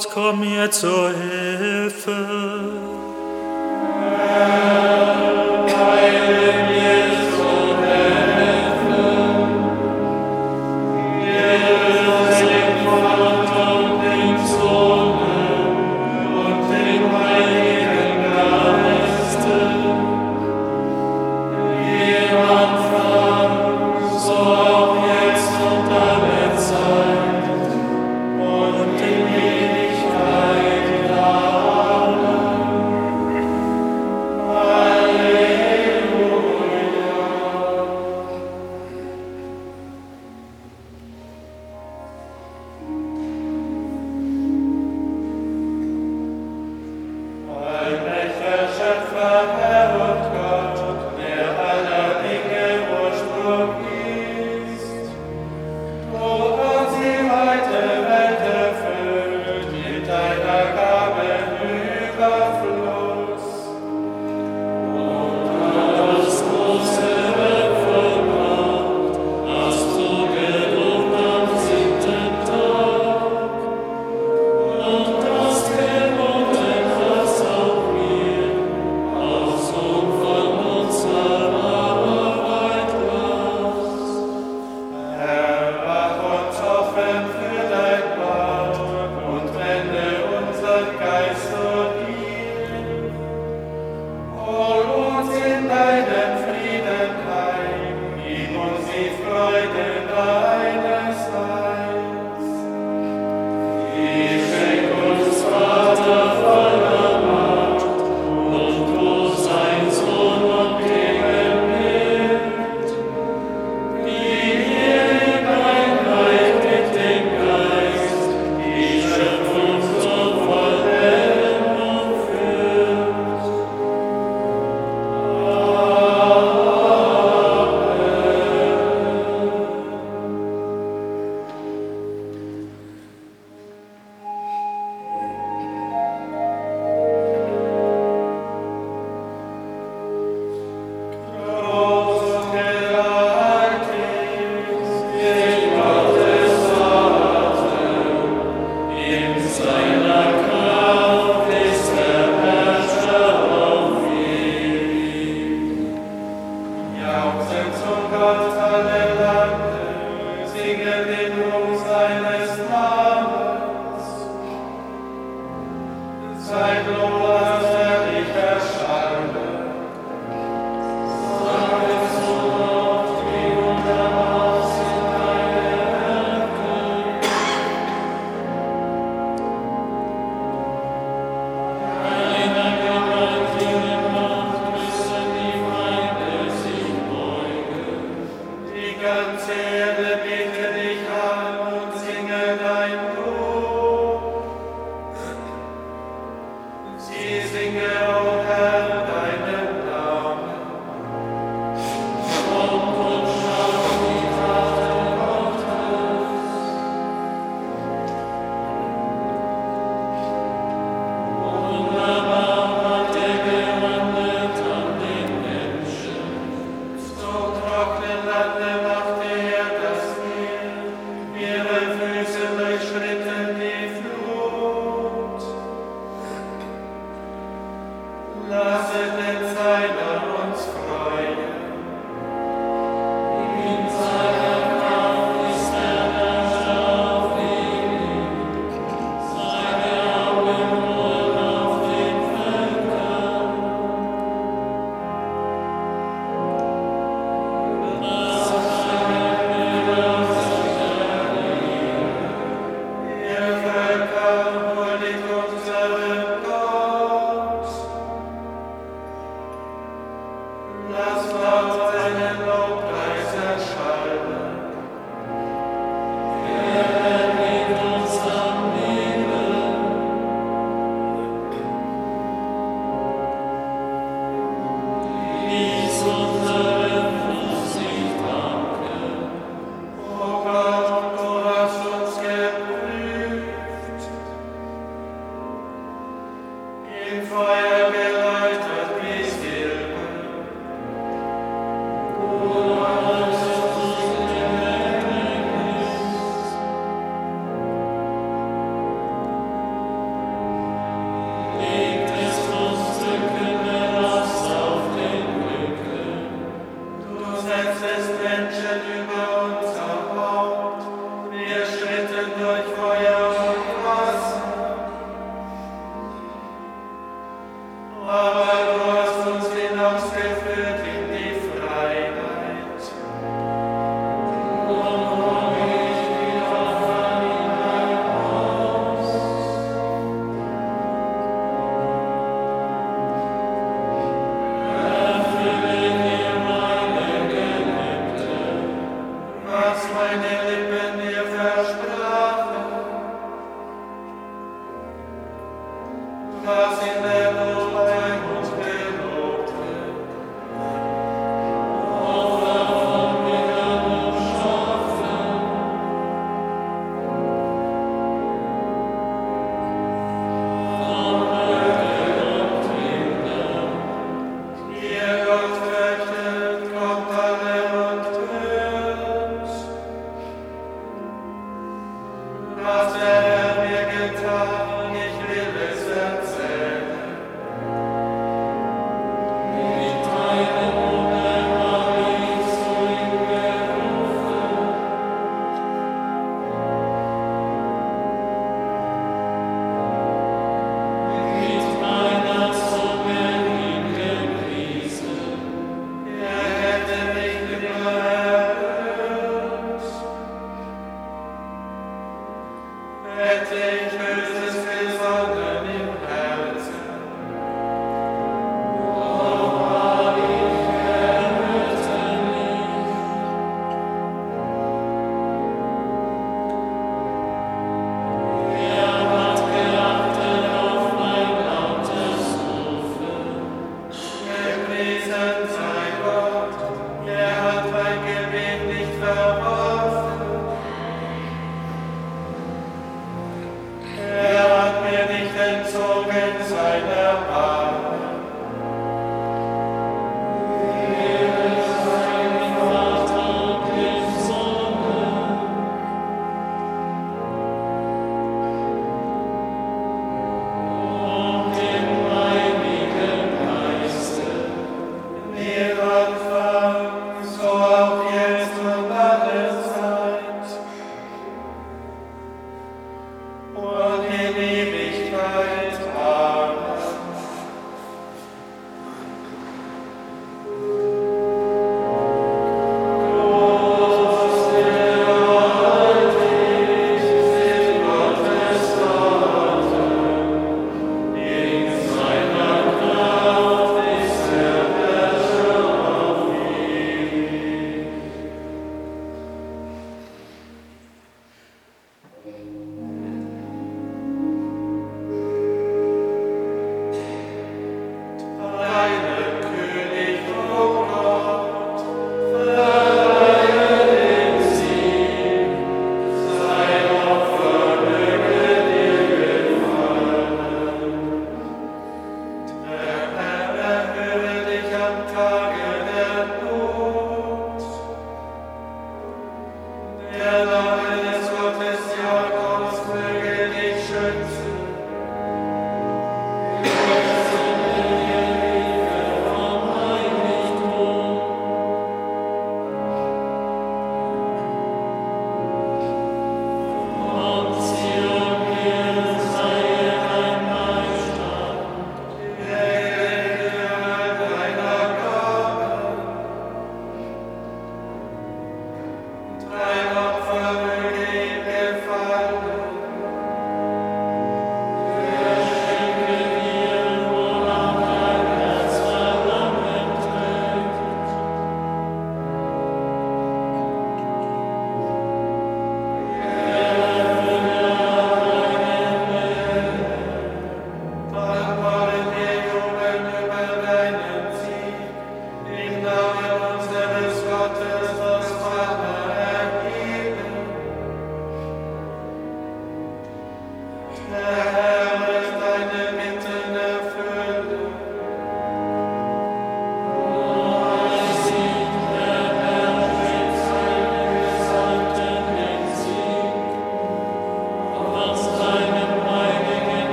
Gott, komm mir zur Hilfe. Und in Ewigkeit. Amen.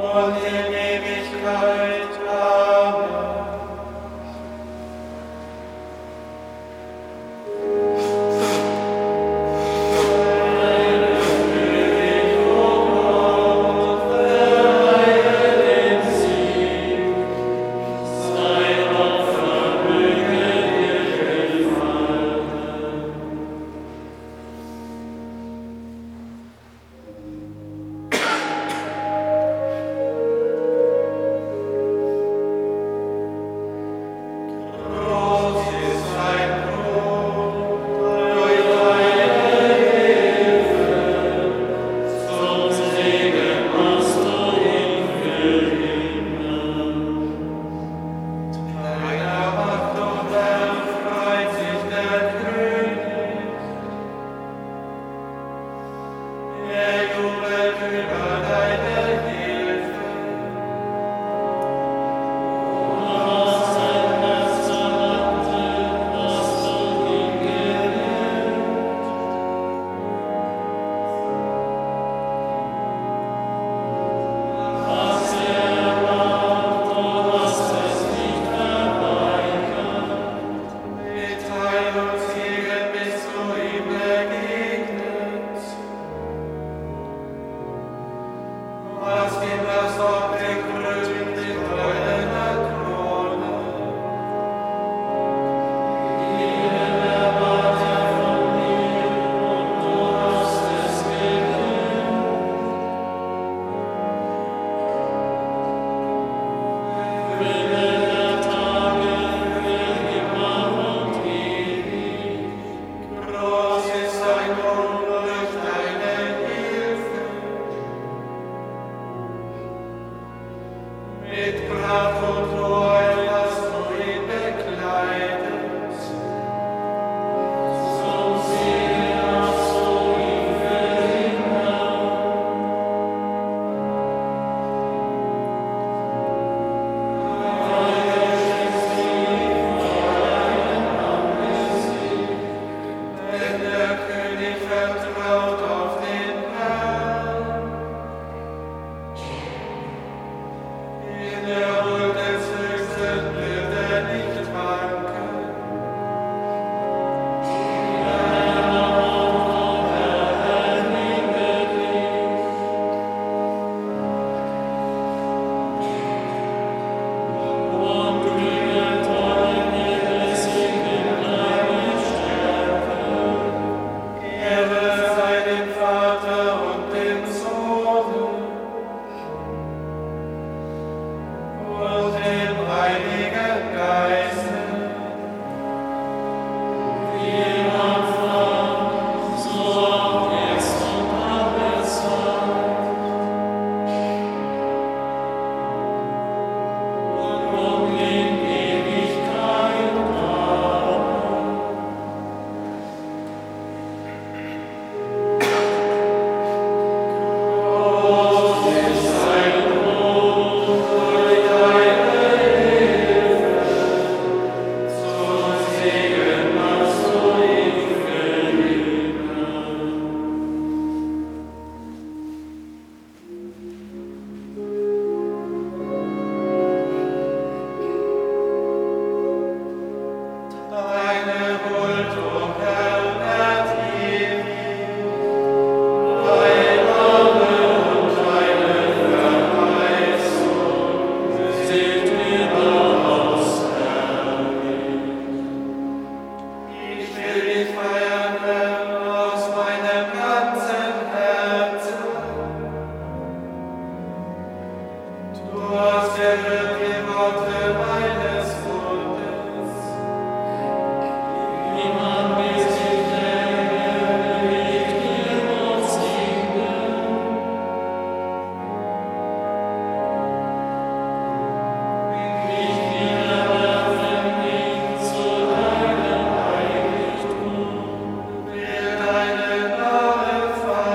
und in Ewigkeit. Amen.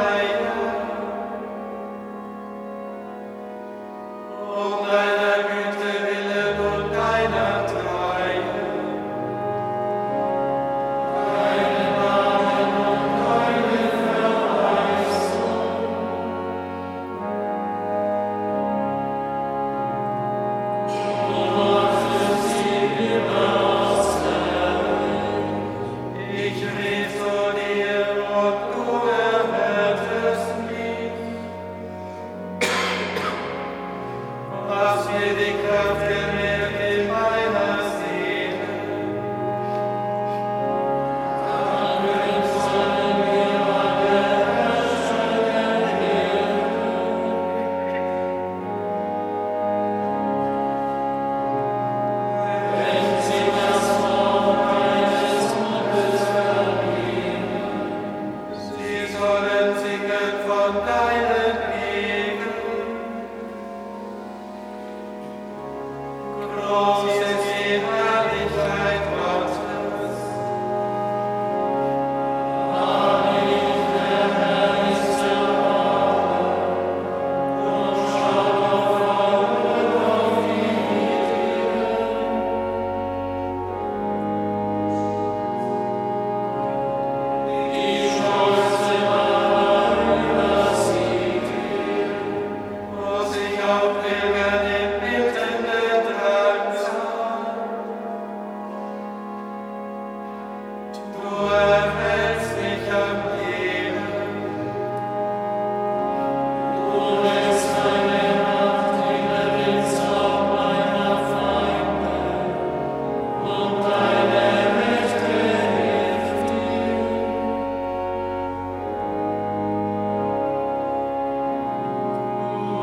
deiner Güte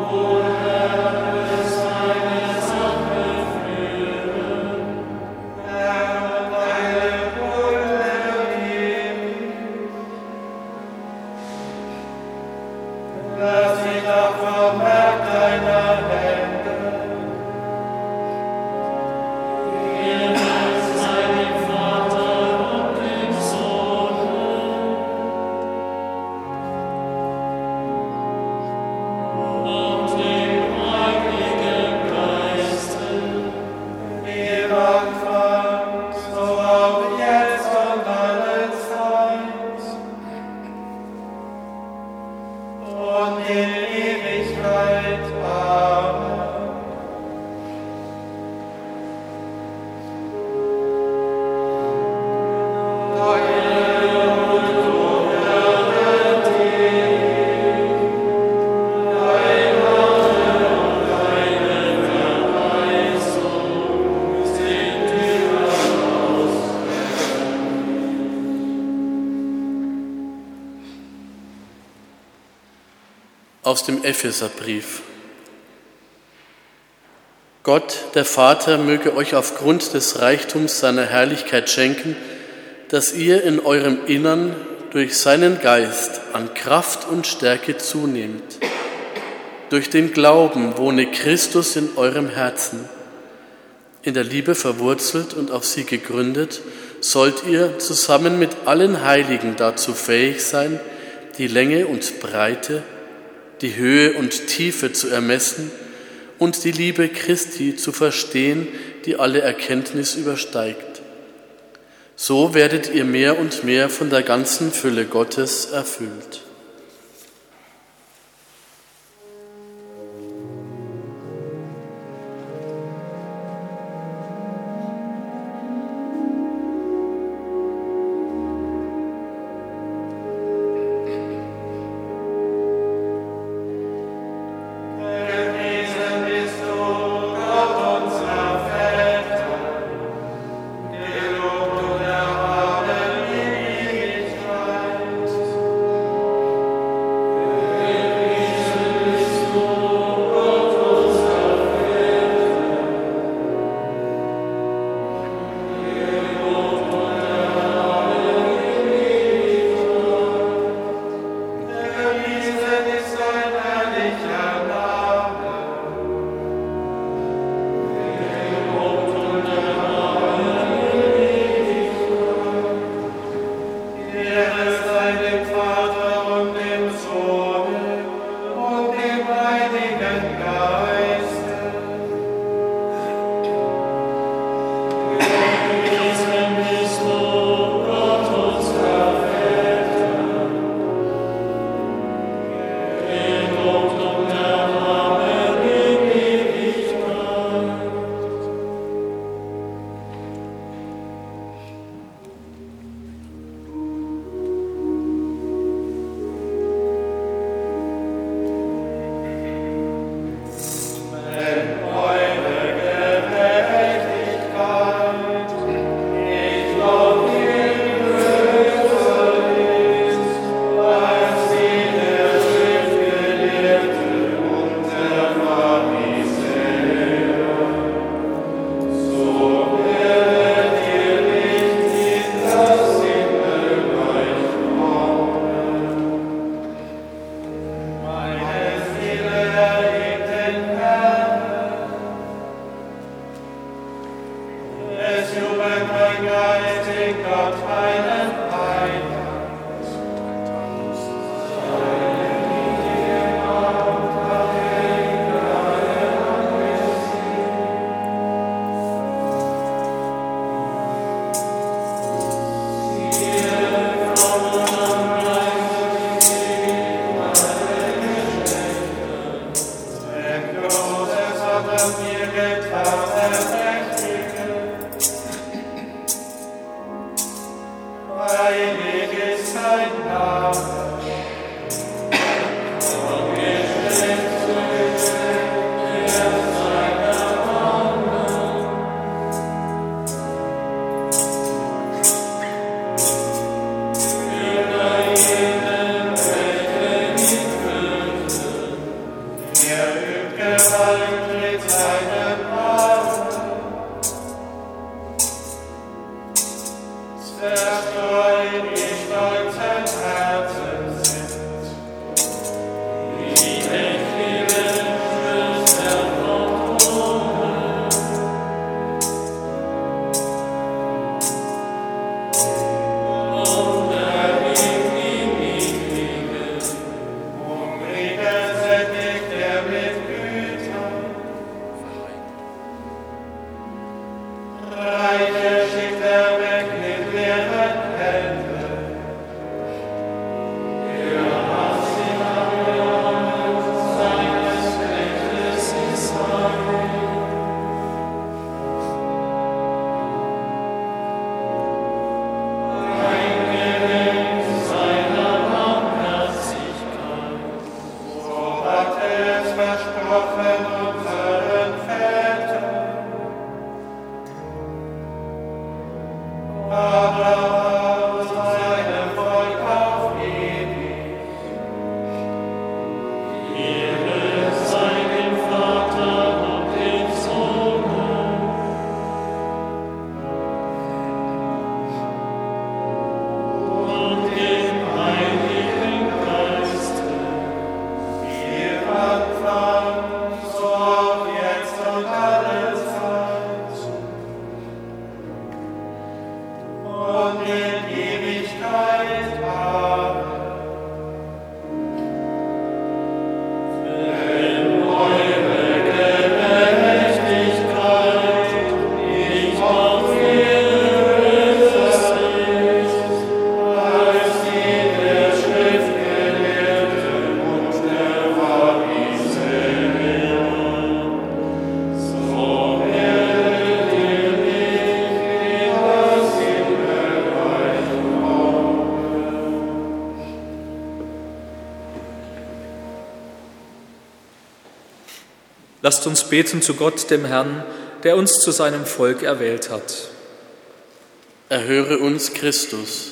Aus dem Epheserbrief. Gott, der Vater, möge euch aufgrund des Reichtums seiner Herrlichkeit schenken, dass ihr in eurem Innern durch seinen Geist an Kraft und Stärke zunehmt. Durch den Glauben wohne Christus in eurem Herzen. In der Liebe verwurzelt und auf sie gegründet, sollt ihr zusammen mit allen Heiligen dazu fähig sein, die Länge und Breite, die Höhe und Tiefe zu ermessen und die Liebe Christi zu verstehen, die alle Erkenntnis übersteigt. So werdet ihr mehr und mehr von der ganzen Fülle Gottes erfüllt. Yeah. Lasst uns beten zu Gott, dem Herrn, der uns zu seinem Volk erwählt hat. Erhöre uns, Christus.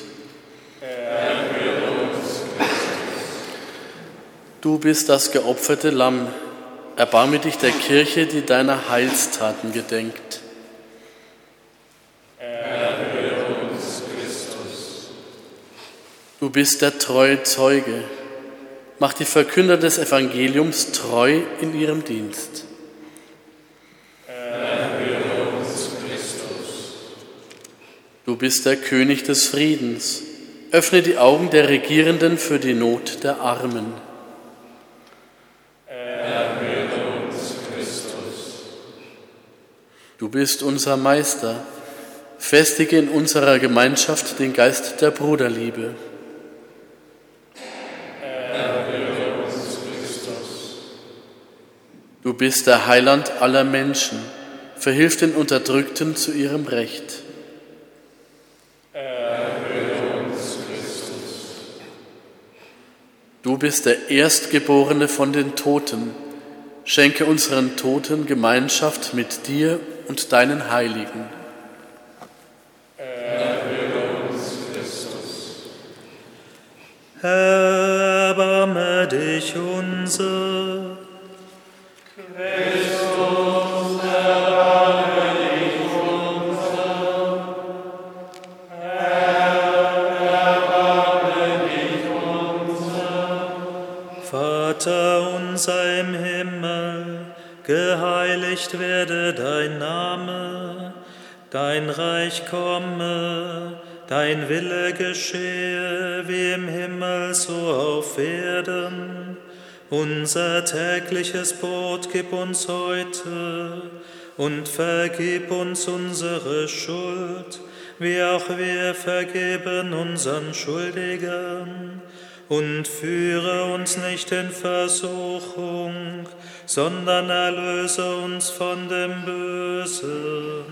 Erhöre uns, Christus. Du bist das geopferte Lamm. Erbarme dich der Kirche, die deiner Heilstaten gedenkt. Erhöre uns, Christus. Du bist der treue Zeuge. Mach die Verkünder des Evangeliums treu in ihrem Dienst. Erhöre uns, Christus. Du bist der König des Friedens. Öffne die Augen der Regierenden für die Not der Armen. Erhöre uns, Christus. Du bist unser Meister. Festige in unserer Gemeinschaft den Geist der Bruderliebe. Du bist der Heiland aller Menschen. Verhilf den Unterdrückten zu ihrem Recht. Erhöre uns, Christus. Du bist der Erstgeborene von den Toten. Schenke unseren Toten Gemeinschaft mit dir und deinen Heiligen. Erhöre uns, Christus. Herr, erbarme dich unser. Christus, erbarme dich unser. Herr, erbarme dich unser. Vater unser im Himmel, geheiligt werde dein Name, dein Reich komme, dein Wille geschehe, wie im Himmel so auf Erden. Unser tägliches Brot gib uns heute und vergib uns unsere Schuld, wie auch wir vergeben unseren Schuldigen. Und führe uns nicht in Versuchung, sondern erlöse uns von dem Bösen.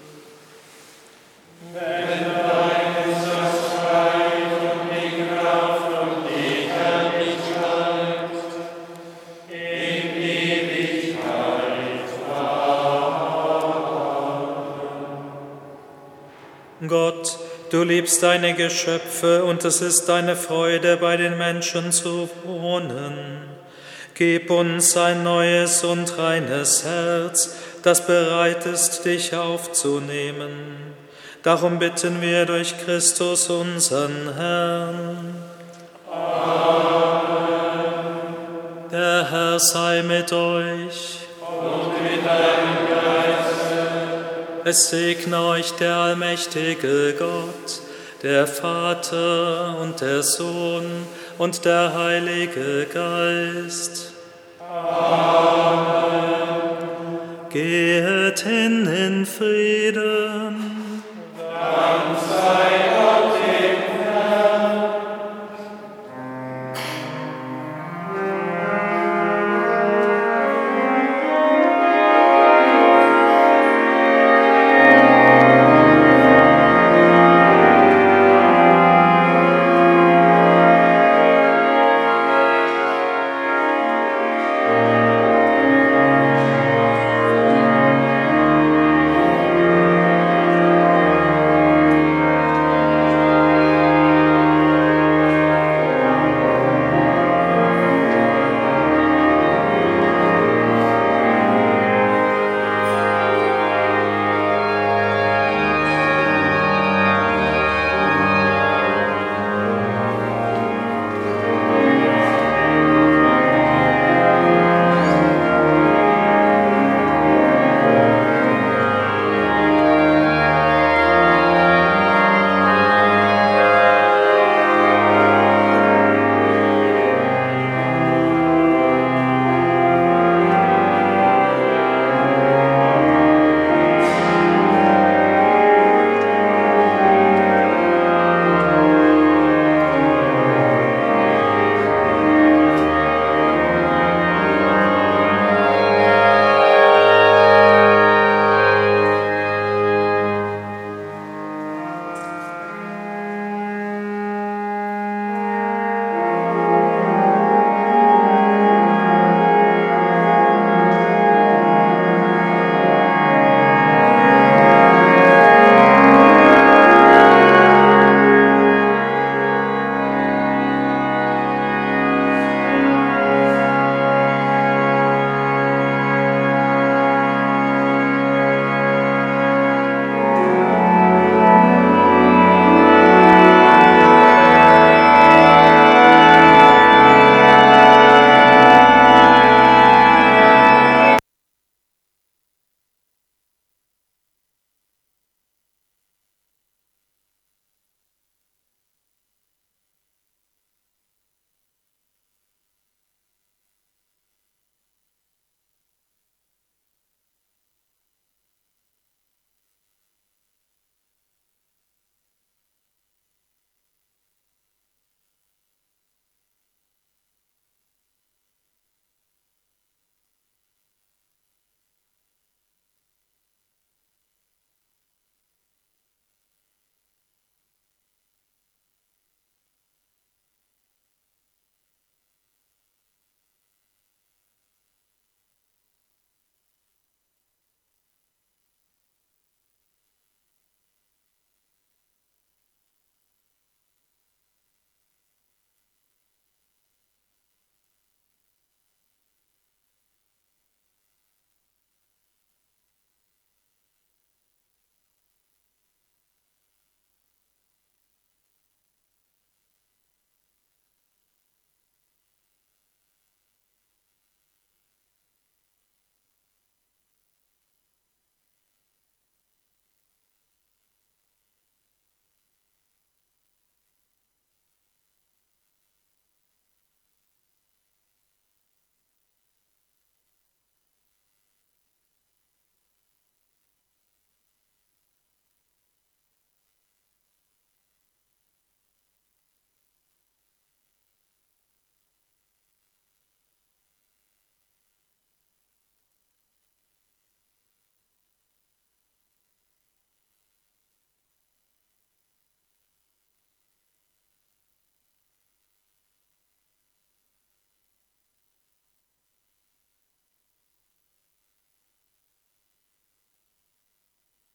Denn dein ist das Reich und die Kraft und die Herrlichkeit in Ewigkeit. Amen. Gott, du liebst deine Geschöpfe und es ist deine Freude, bei den Menschen zu wohnen. Gib uns ein neues und reines Herz, das bereit ist, dich aufzunehmen. Darum bitten wir durch Christus, unseren Herrn. Amen. Der Herr sei mit euch. Und mit deinem Geiste. Es segne euch der allmächtige Gott, der Vater und der Sohn und der Heilige Geist. Amen. Gehet hin in Frieden. Dank sei